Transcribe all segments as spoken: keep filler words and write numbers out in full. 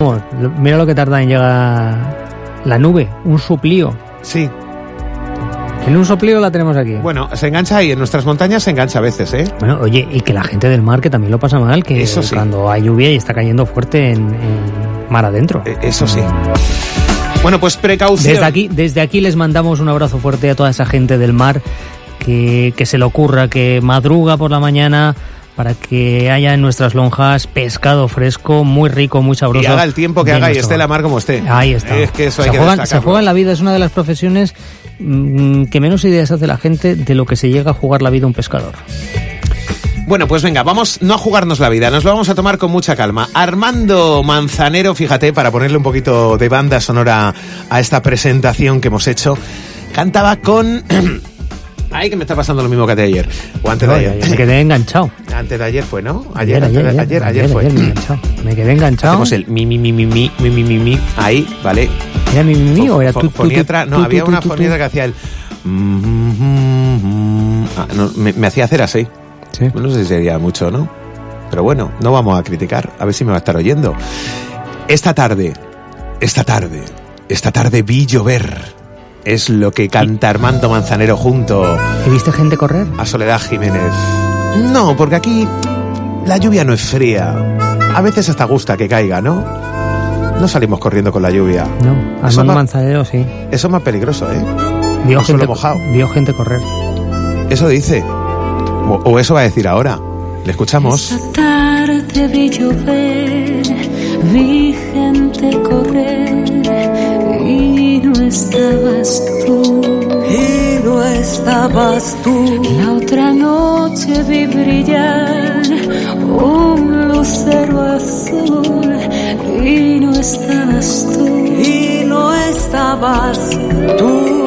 vamos, mira lo que tarda en llegar la nube, un suplío. Sí. En un soplío la tenemos aquí. Bueno, se engancha ahí, en nuestras montañas se engancha a veces, ¿eh? Bueno, oye, y que la gente del mar que también lo pasa mal, que Eso sí. Cuando hay lluvia y está cayendo fuerte en, en mar adentro. Eh, eso sí. Bueno, pues precaución. Desde aquí, desde aquí les mandamos un abrazo fuerte a toda esa gente del mar que, que se le ocurra, que madruga por la mañana para que haya en nuestras lonjas pescado fresco, muy rico, muy sabroso. Y haga el tiempo que haga y esté la mar como esté. Ahí está. Es que eso hay se, que juegan, se juega en la vida, es una de las profesiones mmm, que menos ideas hace la gente de lo que se llega a jugar la vida un pescador. Bueno, pues venga, vamos no a jugarnos la vida, nos lo vamos a tomar con mucha calma. Armando Manzanero, fíjate, para ponerle un poquito de banda sonora a esta presentación que hemos hecho, cantaba con... Ay, que me está pasando lo mismo que de ayer. O antes de no, ayer. Me quedé enganchado. Antes de ayer fue, ¿no? Ayer, ayer, ayer, ayer, ayer, ayer, ayer fue. Ayer, ayer me, me quedé enganchado. Hacemos el mi, mi, mi, mi, mi, mi, mi, mi, mi. Ahí, ¿vale? ¿Era mi, mi, mi o era tú, tú, Foniatra, tú, no, tú, había tú, una tú, foniatra tú. que hacía el... Ah, no, me, me hacía hacer así. Sí. No sé si sería mucho, ¿no? Pero bueno, no vamos a criticar. A ver si me va a estar oyendo. Esta tarde, esta tarde, esta tarde vi llover. Es lo que canta Armando Manzanero junto... ¿Y viste gente correr? A Soledad Jiménez. No, porque aquí la lluvia no es fría. A veces hasta gusta que caiga, ¿no? No salimos corriendo con la lluvia. No, Eso Armando más- Manzanero sí. Eso es más peligroso, ¿eh? Vio Un suelo gente, mojado. vio gente correr. Eso dice. O, o eso va a decir ahora. Le escuchamos. Esta tarde vi llover, vi gente correr y no estabas tú. Y no estabas tú. La otra noche vi brillar un lucero azul y no estabas tú. Y no estabas tú.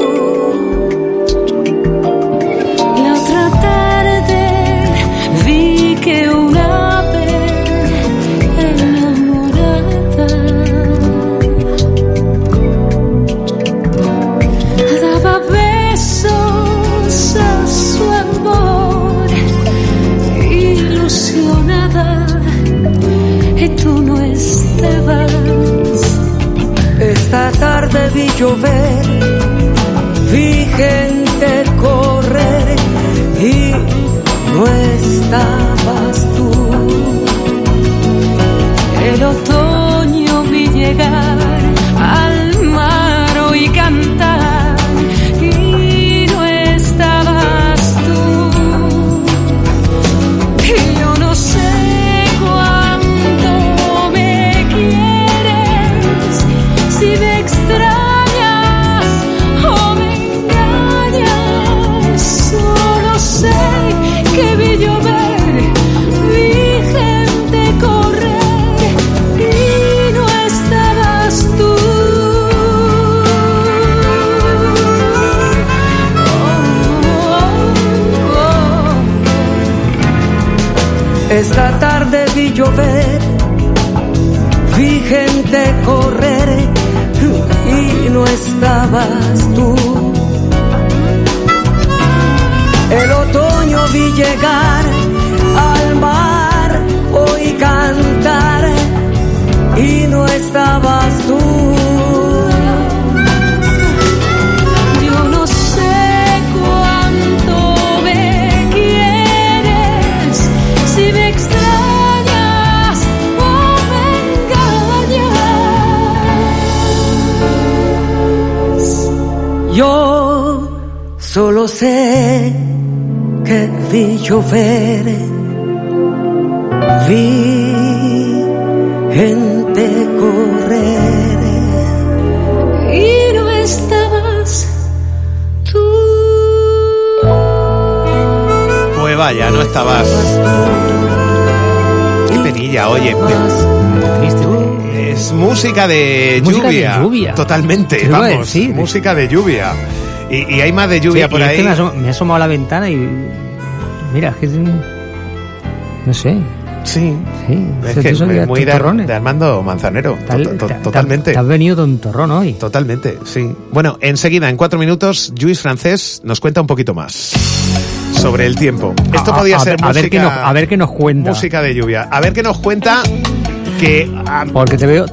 La otra tarde vi que un ave enamorada daba besos a su amor, ilusionada, y tú no estabas. Esta tarde vi llover, vi gente correr y no estabas tú. El otoño vi llegar al mar y cantar y no estabas tú. Y yo no sé cuánto me quieres, si me extrañas o me engañas. Solo sé que vi llover, vi gente correr y no estabas tú. Esta tarde vi llover, vi gente correr y no estabas tú. El otoño vi llegar al mar, oí cantar y no estabas tú. Yo no sé cuánto me quieres, si me extrañas o me engañas. Yo solo sé que vi llover, vi gente correr Y no estabas tú. Pues vaya, no estabas. Qué penilla, oye. Triste. Es música de Música de lluvia. lluvia. Totalmente, Te iba a vamos. decir. Música de lluvia. Y, y hay más de lluvia Sí, por y es ahí. que me, asom- me he asomado a la ventana y... Mira, es que... es un- No sé. Sí. Sí, Es ese que tío sabía es muy de, tontorrones. de Armando Manzanero. Tal- To- to- te- te- totalmente. Te has venido tontorrón hoy. Totalmente, sí. Bueno, enseguida, en cuatro minutos, Lluís Francés nos cuenta un poquito más sobre el tiempo. Esto A- podía a, ser a música, ver qué nos, a ver qué nos cuenta. música de lluvia. A ver qué nos cuenta que... ah, Porque te veo,